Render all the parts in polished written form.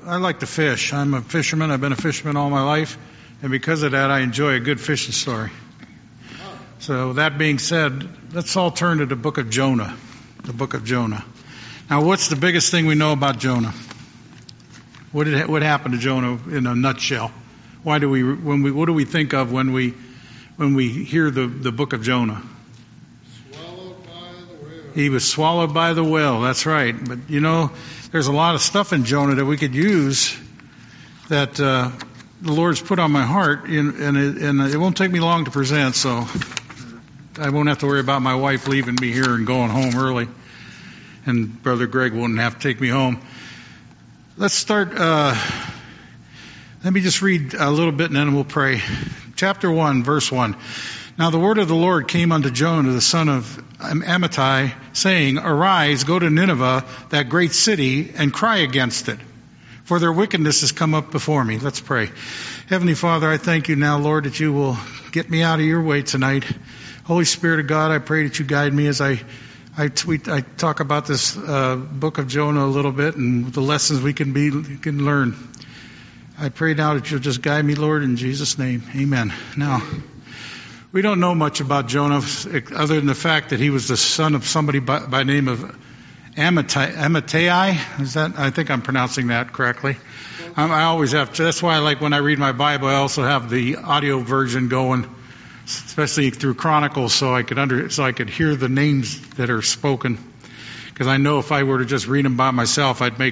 I like to fish. I'm a fisherman. I've been a fisherman all my life, and because of that, I enjoy a good fishing story. So that being said, let's all turn to the book of Jonah. The book of Jonah. Now, what's the biggest thing we know about Jonah? What happened to Jonah in a nutshell? What do we think of when we hear the book of Jonah? Swallowed by the whale. He was swallowed by the whale. That's right. But there's a lot of stuff in Jonah that we could use that the Lord's put on my heart, and it won't take me long to present, so I won't have to worry about my wife leaving me here and going home early, and Brother Greg won't have to take me home. Let's start. Let me just read a little bit and then we'll pray. Chapter 1, verse 1. Now the word of the Lord came unto Jonah, the son of Amittai, saying, Arise, go to Nineveh, that great city, and cry against it, for their wickedness has come up before me. Let's pray. Heavenly Father, I thank you now, Lord, that you will get me out of your way tonight. Holy Spirit of God, I pray that you guide me as I talk about this book of Jonah a little bit and the lessons we can learn. I pray now that you'll just guide me, Lord, in Jesus' name. Amen. Now, we don't know much about Jonah other than the fact that he was the son of somebody by the name of Amittai. I think I'm pronouncing that correctly. I always have to. That's why I like when I read my Bible, I also have the audio version going, especially through Chronicles, so I could hear the names that are spoken. Because I know if I were to just read them by myself, I'd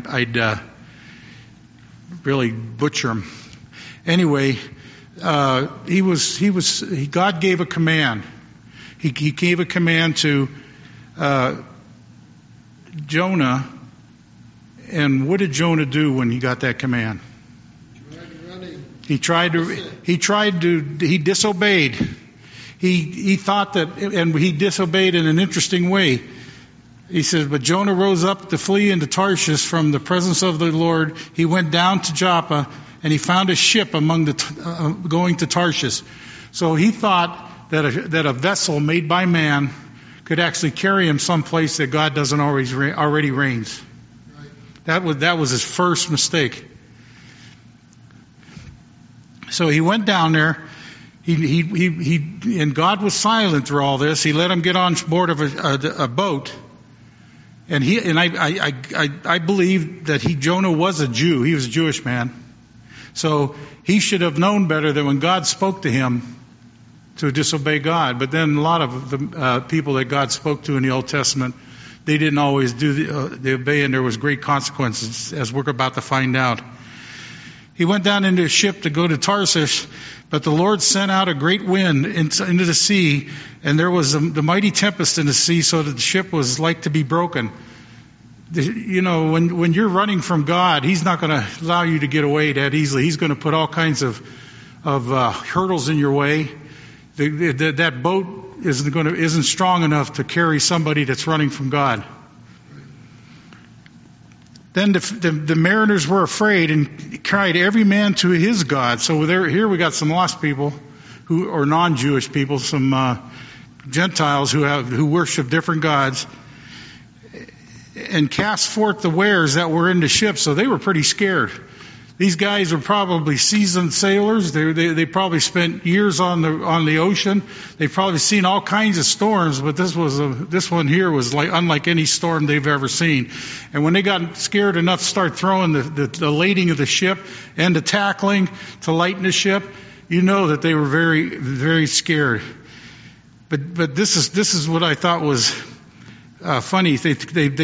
really butcher them. Anyway, God gave a command. He gave a command to Jonah. And what did Jonah do when he got that command? He disobeyed. He thought that, and he disobeyed in an interesting way. He says, but Jonah rose up to flee into Tarshish from the presence of the Lord. He went down to Joppa, and he found a ship going to Tarshish. So he thought that a vessel made by man could actually carry him someplace that God doesn't already reigns. That was his first mistake. So he went down there. And God was silent through all this. He let him get on board of a boat. And I believe that Jonah was a Jew. He was a Jewish man. So he should have known better than when God spoke to him to disobey God. But then a lot of the people that God spoke to in the Old Testament, they didn't always do the obey, and there was great consequences, as we're about to find out. He went down into a ship to go to Tarshish, but the Lord sent out a great wind into the sea, and there was the mighty tempest in the sea, so that the ship was like to be broken. When you're running from God, He's not going to allow you to get away that easily. He's going to put all kinds of hurdles in your way. That boat isn't strong enough to carry somebody that's running from God. Then the mariners were afraid and cried every man to his God. So here we got some lost people or non-Jewish people, some Gentiles who worship different gods, and cast forth the wares that were in the ship. So they were pretty scared. These guys were probably seasoned sailors. They probably spent years on the ocean. They've probably seen all kinds of storms, but this one here was unlike any storm they've ever seen. And when they got scared enough to start throwing the lading of the ship and the tackling to lighten the ship, you know that they were very, very scared. But this is what I thought was funny. They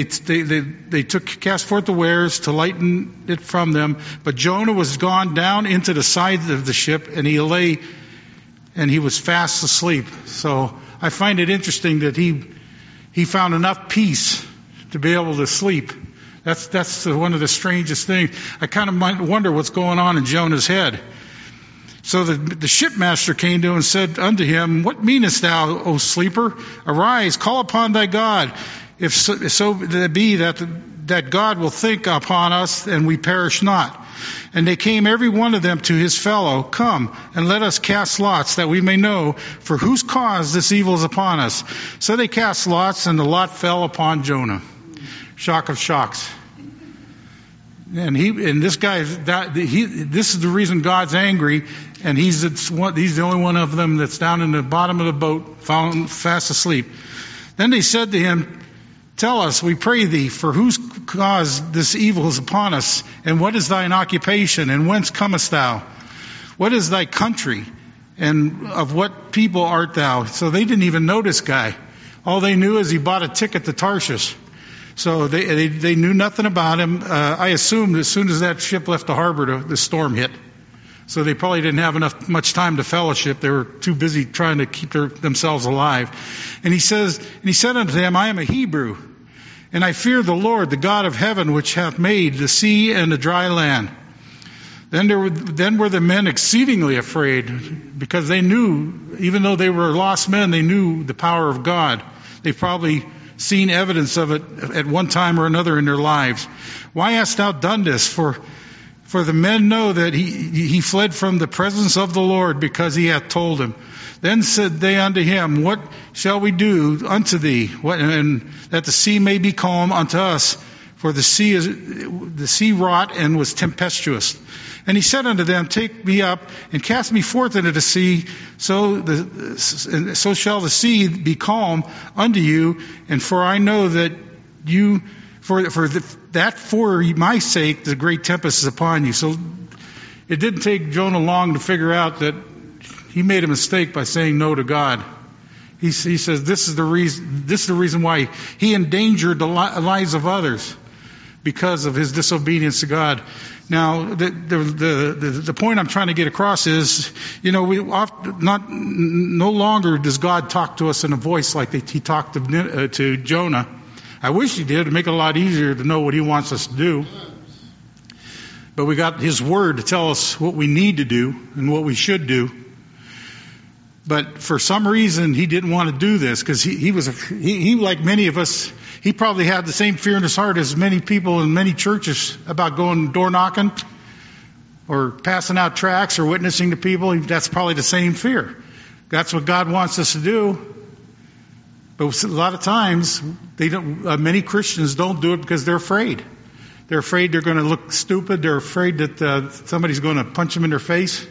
cast forth the wares to lighten it from them, but Jonah was gone down into the side of the ship, and he lay, and he was fast asleep. So I find it interesting that he found enough peace to be able to sleep. That's one of the strangest things. I kind of wonder what's going on in Jonah's head. So the shipmaster came to him and said unto him, What meanest thou, O sleeper? Arise, call upon thy God, if so be that God will think upon us, and we perish not. And they came every one of them to his fellow, Come, and let us cast lots, that we may know for whose cause this evil is upon us. So they cast lots, and the lot fell upon Jonah. Shock of shocks. And this guy, this is the reason God's angry, and he's the only one of them that's down in the bottom of the boat, fast asleep. Then they said to him, "Tell us, we pray thee, for whose cause this evil is upon us, and what is thine occupation, and whence comest thou? What is thy country, and of what people art thou?" So they didn't even know this guy. All they knew is he bought a ticket to Tarshish. So they knew nothing about him. I assumed as soon as that ship left the harbor, the storm hit. So they probably didn't have much time to fellowship. They were too busy trying to keep themselves alive. And he said unto them, "I am a Hebrew, and I fear the Lord, the God of heaven, which hath made the sea and the dry land." Then were the men exceedingly afraid, because they knew, even though they were lost men, they knew the power of God. They probably seen evidence of it at one time or another in their lives. "Why hast thou done this? For the men know that he fled from the presence of the Lord, because he hath told him." Then said they unto him, "What shall we do unto thee, and that the sea may be calm unto us? For the sea wrought and was tempestuous." And he said unto them, "Take me up and cast me forth into the sea, so shall the sea be calm unto you. And for I know that you, for my sake, the great tempest is upon you." So it didn't take Jonah long to figure out that he made a mistake by saying no to God. He says this is the reason why he endangered the lives of others, because of his disobedience to God. Now, the point I'm trying to get across is, no longer does God talk to us in a voice like he talked to Jonah. I wish he did. It'd make it a lot easier to know what he wants us to do. But we got his word to tell us what we need to do and what we should do. But for some reason, he didn't want to do this, because he like many of us, he probably had the same fear in his heart as many people in many churches about going door knocking or passing out tracts or witnessing to people. That's probably the same fear. That's what God wants us to do. But a lot of times, many Christians don't do it because they're afraid. They're afraid they're going to look stupid. They're afraid that somebody's going to punch them in their face.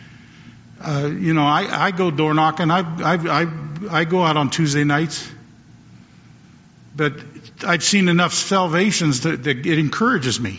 I go door knocking. I go out on Tuesday nights, but I've seen enough salvations that it encourages me.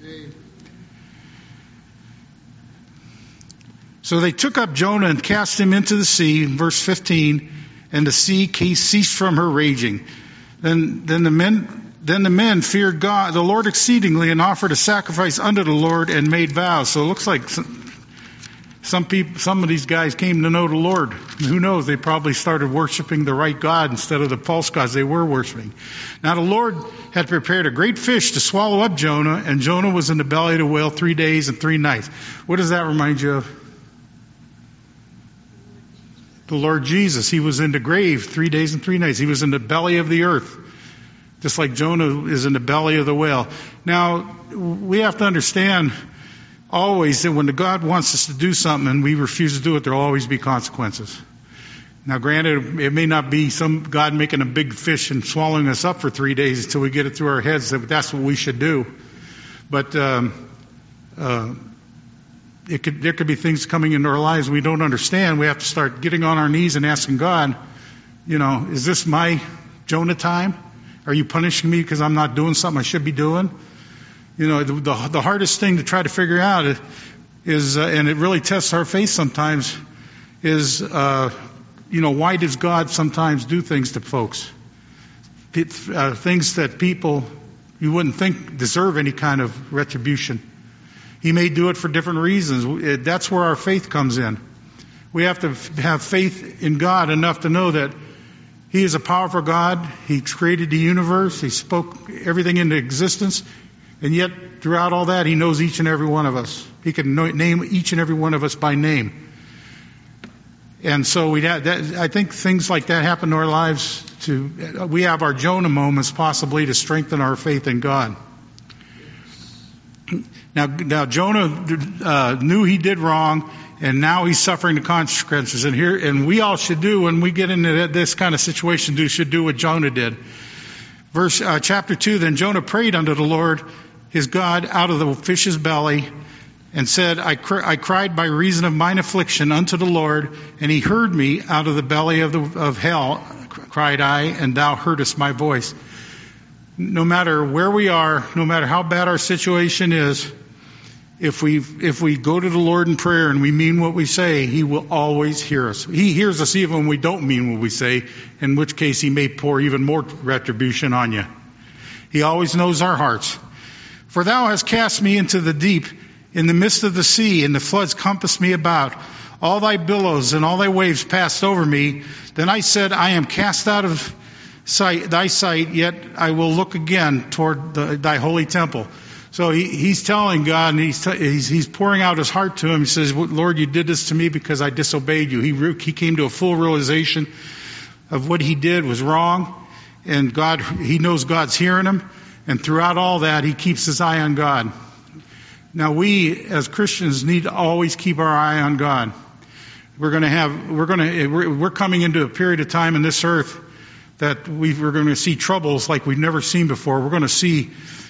So they took up Jonah and cast him into the sea, verse 15, and the sea ceased from her raging. Then the men feared God, the Lord exceedingly, and offered a sacrifice unto the Lord and made vows. So it looks like some of these guys came to know the Lord. Who knows? They probably started worshiping the right God instead of the false gods they were worshiping. Now the Lord had prepared a great fish to swallow up Jonah, and Jonah was in the belly of the whale 3 days and 3 nights. What does that remind you of? The Lord Jesus. He was in the grave 3 days and 3 nights. He was in the belly of the earth, just like Jonah is in the belly of the whale. Now, we have to understand always that when God wants us to do something and we refuse to do it, there will always be consequences. Now, granted, it may not be some God making a big fish and swallowing us up for 3 days until we get it through our heads that that's what we should do. But there could be things coming into our lives we don't understand. We have to start getting on our knees and asking God, is this my Jonah time? Are you punishing me because I'm not doing something I should be doing? The hardest thing to try to figure out is, and it really tests our faith sometimes, is, why does God sometimes do things to folks? Things that people you wouldn't think deserve any kind of retribution. He may do it for different reasons. That's where our faith comes in. We have to have faith in God enough to know that He is a powerful God. He created the universe. He spoke everything into existence. And yet, throughout all that, He knows each and every one of us. He can name each and every one of us by name. And so I think things like that happen in our lives. We have our Jonah moments possibly to strengthen our faith in God. Now Jonah knew he did wrong, and now he's suffering the consequences. And we all should do, when we get into this kind of situation, should do what Jonah did. Chapter 2, then Jonah prayed unto the Lord his God out of the fish's belly, and said, I cried by reason of mine affliction unto the Lord, and he heard me out of the belly of hell, cried I, and thou heardest my voice. No matter where we are, no matter how bad our situation is, if we go to the Lord in prayer and we mean what we say, he will always hear us. He hears us even when we don't mean what we say, in which case he may pour even more retribution on you. He always knows our hearts. For thou hast cast me into the deep, in the midst of the sea, and the floods compassed me about. All thy billows and all thy waves passed over me. Then I said, I am cast out of thy sight, yet I will look again toward thy holy temple. So he's telling God, and he's pouring out his heart to him. He says, Lord, you did this to me because I disobeyed you. He came to a full realization of what he did was wrong. And he knows God's hearing him. And throughout all that, he keeps his eye on God. Now we, as Christians, need to always keep our eye on God. We're coming into a period of time in this earth that we're going to see troubles like we've never seen before. We're going to see,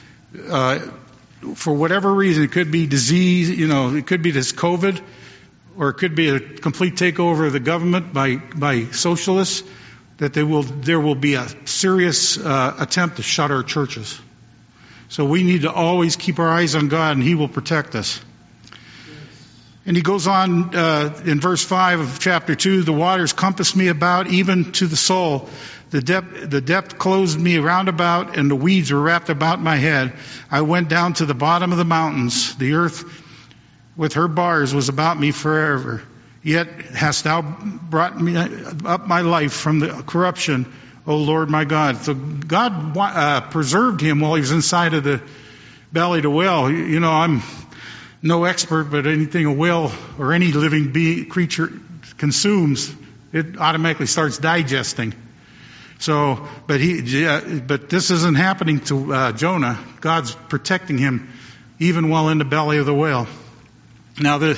for whatever reason, it could be disease, it could be this COVID, or it could be a complete takeover of the government by socialists, that there will be a serious attempt to shut our churches. So we need to always keep our eyes on God, and he will protect us. And he goes on in verse 5 of chapter 2, the waters compassed me about, even to the soul. The depth closed me round about, and the weeds were wrapped about my head. I went down to the bottom of the mountains. The earth with her bars was about me forever. Yet hast thou brought me up my life from the corruption, O Lord my God. So God preserved him while he was inside of the belly of the whale. I'm no expert, but anything a whale or any living creature consumes, it automatically starts digesting. So, but this isn't happening to Jonah. God's protecting him even while in the belly of the whale. Now, the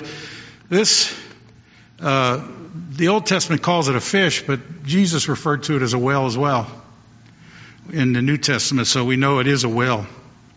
Old Testament calls it a fish, but Jesus referred to it as a whale as well in the New Testament, so we know it is a whale.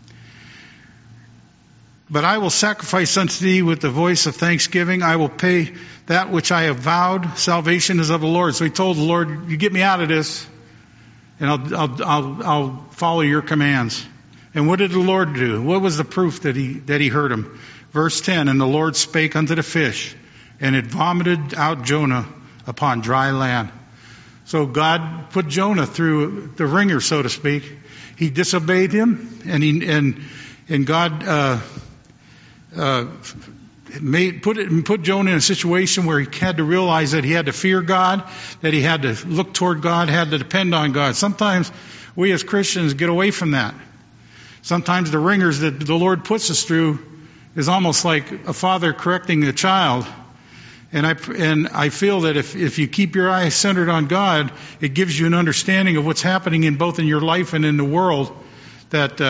But I will sacrifice unto thee with the voice of thanksgiving. I will pay that which I have vowed. Salvation is of the Lord. So he told the Lord, you get me out of this, and I'll follow your commands. And what did the Lord do? What was the proof that he heard him? Verse 10, and the Lord spake unto the fish, and it vomited out Jonah upon dry land. So God put Jonah through the ringer, so to speak. He disobeyed him, and God put Jonah in a situation where he had to realize that he had to fear God, that he had to look toward God, had to depend on God. Sometimes we as Christians get away from that. Sometimes the ringers that the Lord puts us through is almost like a father correcting a child. And I feel that if you keep your eyes centered on God, it gives you an understanding of what's happening in both in your life and in the world, that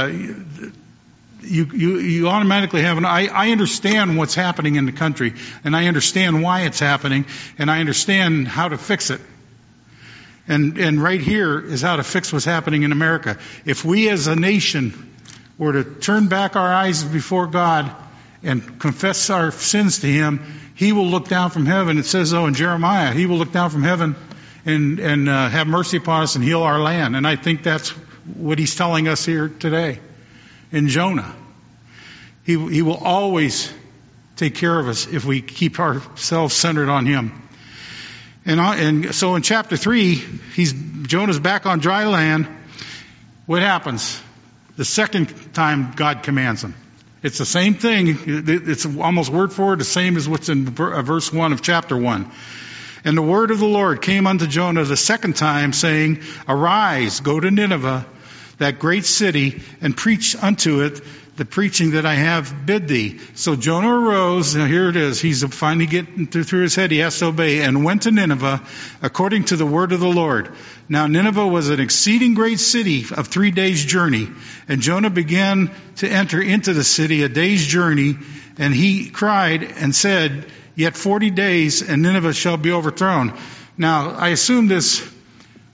you automatically have I understand what's happening in the country, and I understand why it's happening, and I understand how to fix it. And right here is how to fix what's happening in America. If we as a nation were to turn back our eyes before God and confess our sins to him, he will look down from heaven. It says so in Jeremiah, he will look down from heaven and have mercy upon us and heal our land. And I think that's what he's telling us here today in Jonah. He will always take care of us if we keep ourselves centered on him. And so in chapter 3, Jonah's back on dry land. What happens? The second time God commands him. It's the same thing. It's almost word for word the same as what's in verse 1 of chapter 1. And the word of the Lord came unto Jonah the second time, saying, Arise, go to Nineveh, that great city, and preach unto it the preaching that I have bid thee. So Jonah arose, now here it is, he's finally getting through his head, he has to obey, and went to Nineveh according to the word of the Lord. Now Nineveh was an exceeding great city of 3 days' journey, and Jonah began to enter into the city a day's journey, and he cried and said, Yet 40 days, and Nineveh shall be overthrown. Now, I assume this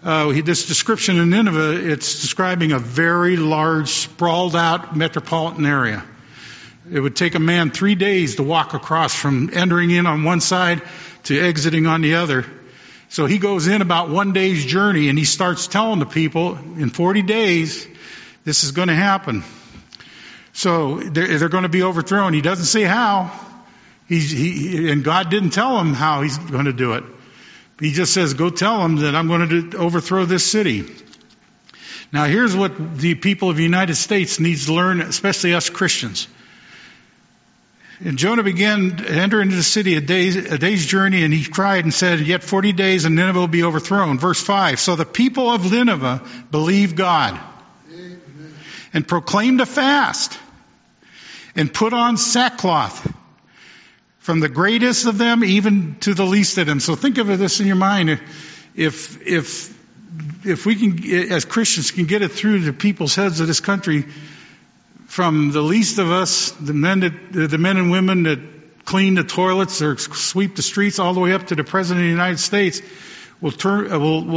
this description in Nineveh, it's describing a very large, sprawled out metropolitan area. It would take a man 3 days to walk across from entering in on one side to exiting on the other. So he goes in about 1 day's journey, and he starts telling the people, in 40 days, this is going to happen. So they're going to be overthrown. He doesn't say how. And God didn't tell him how he's going to do it. He just says, go tell them that I'm going to overthrow this city. Now here's what the people of the United States needs to learn, especially us Christians. And Jonah began to enter into the city a day's journey, and he cried and said, yet 40 days and Nineveh will be overthrown. Verse 5, so the people of Nineveh believed God. Amen. And proclaimed a fast and put on sackcloth, from the greatest of them even to the least of them. So think of this in your mind. If we can, as Christians, can get it through the people's heads of this country, from the least of us, the men and women that clean the toilets or sweep the streets, all the way up to the President of the United States, will turn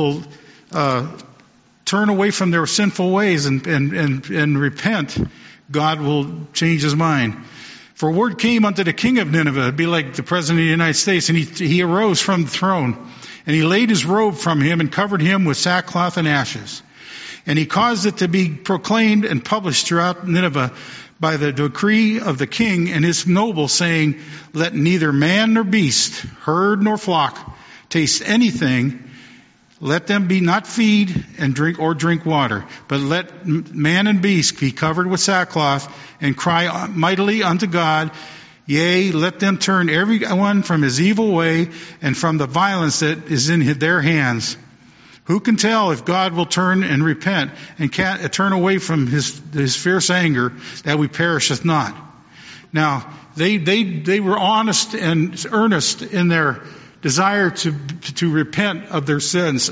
away from their sinful ways and repent, God will change his mind. For word came unto the king of Nineveh, it'd be like the President of the United States, and he arose from the throne, and he laid his robe from him and covered him with sackcloth and ashes. And he caused it to be proclaimed and published throughout Nineveh by the decree of the king and his nobles, saying, let neither man nor beast, herd nor flock, taste anything. Let them be not feed and drink water, but let man and beast be covered with sackcloth and cry mightily unto God. Yea, let them turn every one from his evil way and from the violence that is in their hands. Who can tell if God will turn and repent and turn away from his fierce anger, that we perisheth not? Now, they were honest and earnest in their desire to repent of their sins.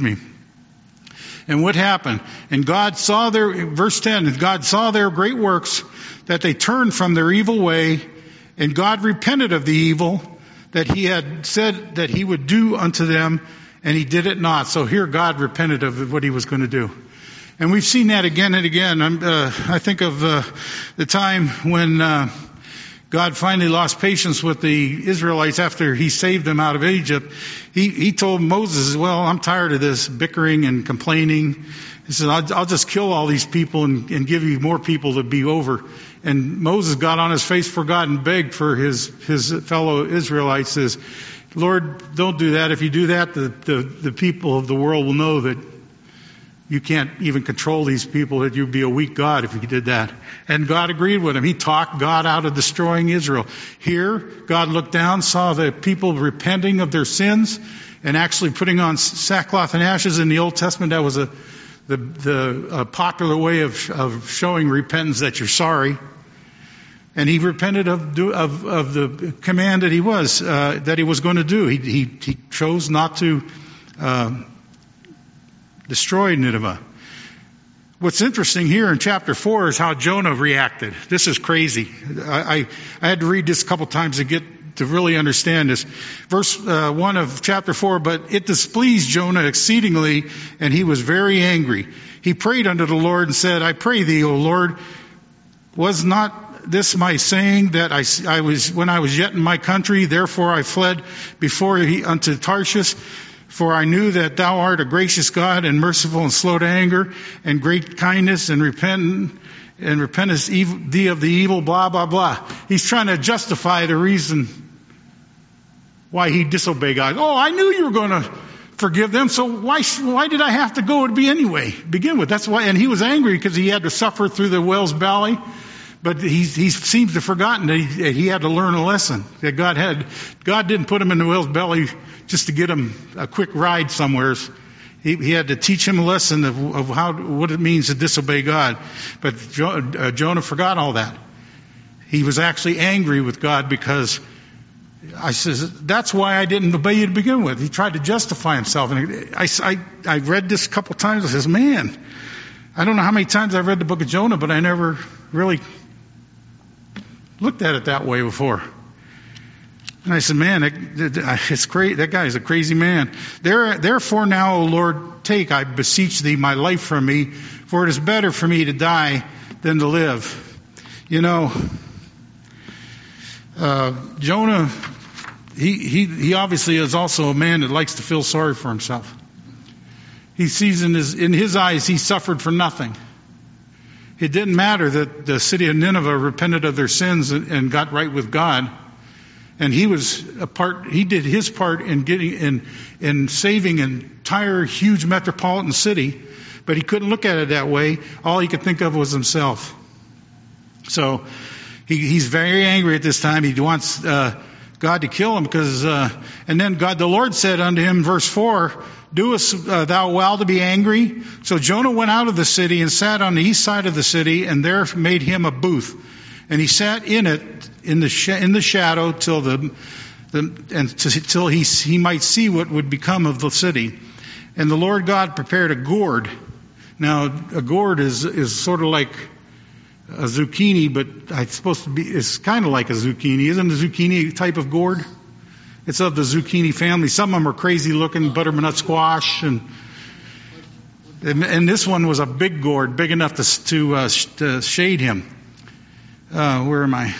And what happened? And God saw verse 10, and God saw their great works, that they turned from their evil way, and God repented of the evil that he had said that he would do unto them, and he did it not. So here God repented of what he was going to do. And we've seen that again and again. I think of the time when God finally lost patience with the Israelites after he saved them out of Egypt. He told Moses, well, I'm tired of this bickering and complaining. He said, I'll just kill all these people and give you more people to be over. And Moses got on his face for God and begged for his fellow Israelites, says, Lord, don't do that. If you do that, the people of the world will know that you can't even control these people, that you'd be a weak God if you did that. And God agreed with him. He talked God out of destroying Israel. Here, God looked down, saw the people repenting of their sins and actually putting on sackcloth and ashes. In the Old Testament, that was the popular way of showing repentance, that you're sorry. And he repented of the command that he was going to do. He chose not to destroy Nineveh. What's interesting here in chapter 4 is how Jonah reacted. This is crazy. I had to read this a couple times to really understand this. Verse 1 of chapter 4, but it displeased Jonah exceedingly, and he was very angry. He prayed unto the Lord and said, I pray thee, O Lord, was not this my saying, that I was when I was yet in my country, therefore I fled before unto Tarshish, for I knew that thou art a gracious God and merciful and slow to anger and great kindness and repentest thee of the evil, blah, blah, blah. He's trying to justify the reason why he disobeyed God. Oh, I knew you were going to forgive them, so why did I have to go to begin with? That's why, and he was angry because he had to suffer through the whale's belly. But he seems to have forgotten that he had to learn a lesson that God didn't put him in the whale's belly just to get him a quick ride somewhere. He had to teach him a lesson of what it means to disobey God. But Jonah forgot all that. He was actually angry with God because I says, that's why I didn't obey you to begin with. He tried to justify himself. And I read this a couple times. I says, man, I don't know how many times I've read the book of Jonah, but I never really looked at it that way before. And I said, man, it's crazy. That guy is a crazy man. Therefore now, O Lord, take, I beseech thee, my life from me, for it is better for me to die than to live. You know, Jonah, he obviously is also a man that likes to feel sorry for himself. He sees in his eyes, he suffered for nothing. It didn't matter that the city of Nineveh repented of their sins and got right with God. And he did his part in saving an entire huge metropolitan city, but he couldn't look at it that way. All he could think of was himself. So he's very angry at this time. He wants God to kill him because, and then the Lord said unto him, verse 4, doest thou well to be angry? So Jonah went out of the city and sat on the east side of the city, and there made him a booth. And he sat in it in the shadow till he might see what would become of the city. And the Lord God prepared a gourd. Now a gourd is sort of like a zucchini, but it's kind of like a zucchini. Isn't a zucchini a type of gourd? It's of the zucchini family. Some of them are crazy looking, butternut squash, and this one was a big gourd, big enough to shade him. Where am I?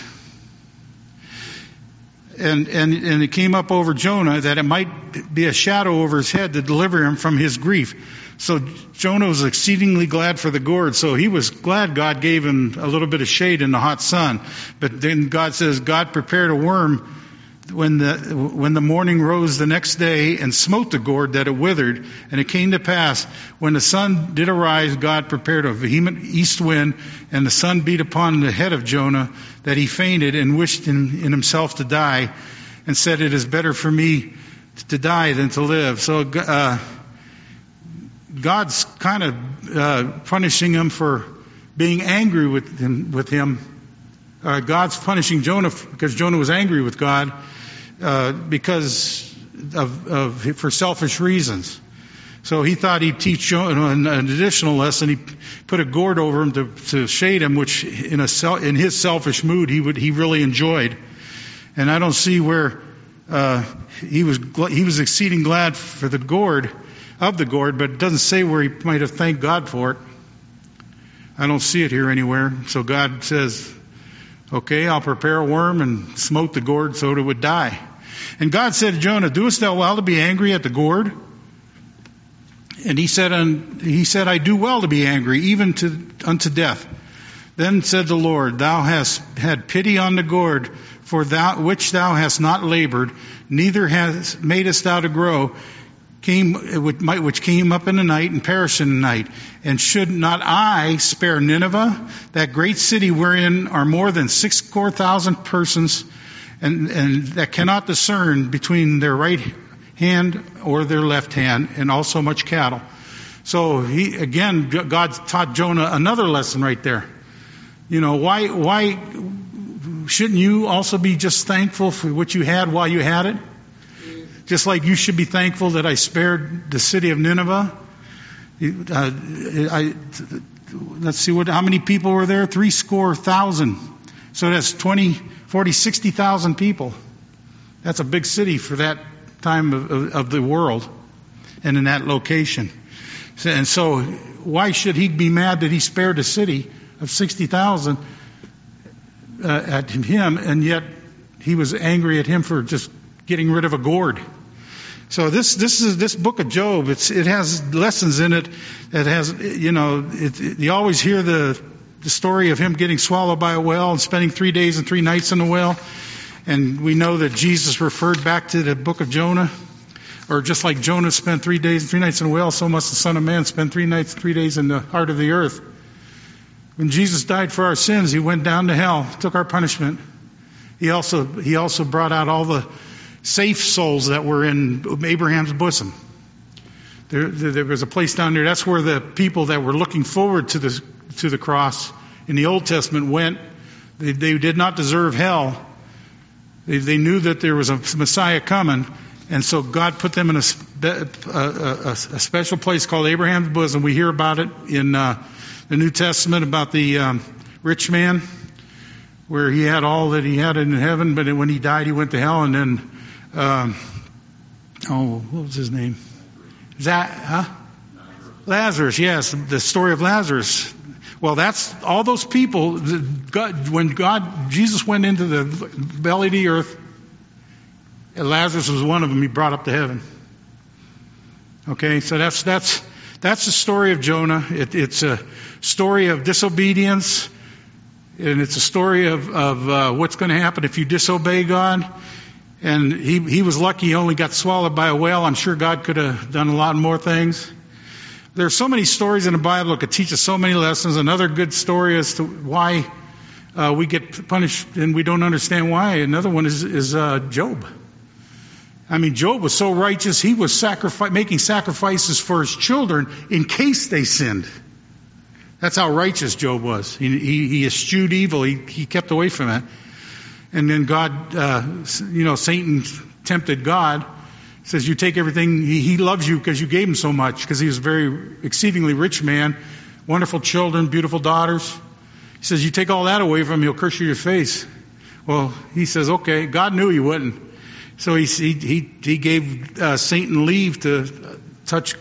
And it came up over Jonah that it might be a shadow over his head to deliver him from his grief. So Jonah was exceedingly glad for the gourd. So he was glad God gave him a little bit of shade in the hot sun. But then God says, God prepared a worm when the morning rose the next day and smote the gourd that it withered. And it came to pass, when the sun did arise, God prepared a vehement east wind, and the sun beat upon the head of Jonah, that he fainted and wished in himself to die, and said, it is better for me to die than to live. So God's kind of punishing him for being angry with him. God's punishing Jonah because Jonah was angry with God because for selfish reasons. So he thought he'd teach Jonah an additional lesson. He put a gourd over him to shade him, which in his selfish mood he really enjoyed. And I don't see where he was exceeding glad for the gourd, but it doesn't say where he might have thanked God for it. I don't see it here anywhere. So God says, okay, I'll prepare a worm and smote the gourd so that it would die. And God said to Jonah, doest thou well to be angry at the gourd? And he said, I do well to be angry, even unto death. Then said the Lord, thou hast had pity on the gourd, for which thou hast not labored, neither madest thou to grow, which came up in the night and perished in the night. And should not I spare Nineveh, that great city wherein are more than 64,000 persons, and that cannot discern between their right hand or their left hand, and also much cattle. So God taught Jonah another lesson right there. You know, why shouldn't you also be just thankful for what you had while you had it? Just like you should be thankful that I spared the city of Nineveh. Let's see, how many people were there? 70,000. So that's 20, 40, 60,000 people. That's a big city for that time of the world and in that location. And so why should he be mad that he spared a city of 60,000 at him, and yet he was angry at him for just getting rid of a gourd? So this book of Job, it has lessons in it that has, you always hear the story of him getting swallowed by a whale and spending 3 days and 3 nights in the whale. And we know that Jesus referred back to the book of Jonah, or just like Jonah spent 3 days and 3 nights in a whale, so must the Son of Man spend 3 nights and 3 days in the heart of the earth. When Jesus died for our sins, he went down to hell, took our punishment. He also brought out all the safe souls that were in Abraham's bosom. There was a place down there. That's where the people that were looking forward to the cross in the Old Testament went. They did not deserve hell. They knew that there was a Messiah coming, and so God put them in a special place called Abraham's bosom. We hear about it in the New Testament about the rich man where he had all that he had in heaven, but when he died, he went to hell. And then, what was his name? Lazarus, yes, the story of Lazarus. Well, that's all those people. When Jesus went into the belly of the earth, Lazarus was one of them. He brought up to heaven. Okay, so that's the story of Jonah. It's a story of disobedience, and it's a story of what's going to happen if you disobey God. And he was lucky he only got swallowed by a whale. I'm sure God could have done a lot more things. There are so many stories in the Bible that could teach us so many lessons. Another good story as to why we get punished and we don't understand why. Another one is Job. I mean, Job was so righteous, he was making sacrifices for his children in case they sinned. That's how righteous Job was. He eschewed evil. He kept away from it. And then God, Satan tempted God. He says, you take everything. He loves you because you gave him so much, because he was a very exceedingly rich man, wonderful children, beautiful daughters. He says, you take all that away from him, he'll curse you to your face. Well, he says, okay. God knew he wouldn't. So he gave Satan leave to touch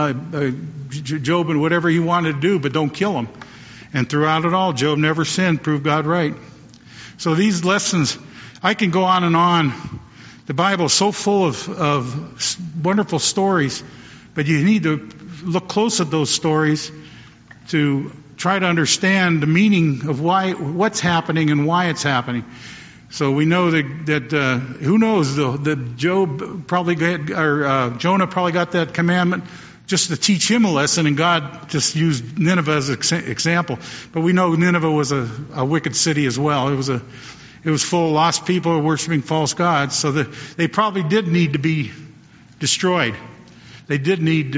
Job and whatever he wanted to do, but don't kill him. And throughout it all, Job never sinned, proved God right. So these lessons, I can go on and on. The Bible is so full of wonderful stories, but you need to look close at those stories to try to understand the meaning of what's happening and why it's happening. So we know that who knows, that Jonah probably got that commandment just to teach him a lesson, and God just used Nineveh as an example. But we know Nineveh was a wicked city as well. It was full of lost people worshiping false gods. So they probably did need to be destroyed. They did need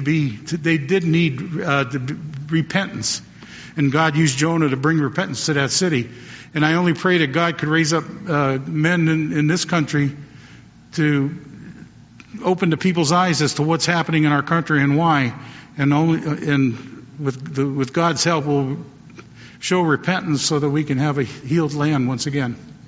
repentance, and God used Jonah to bring repentance to that city. And I only pray that God could raise up men in this country to open the people's eyes as to what's happening in our country and why. And with God's help, we'll show repentance so that we can have a healed land once again.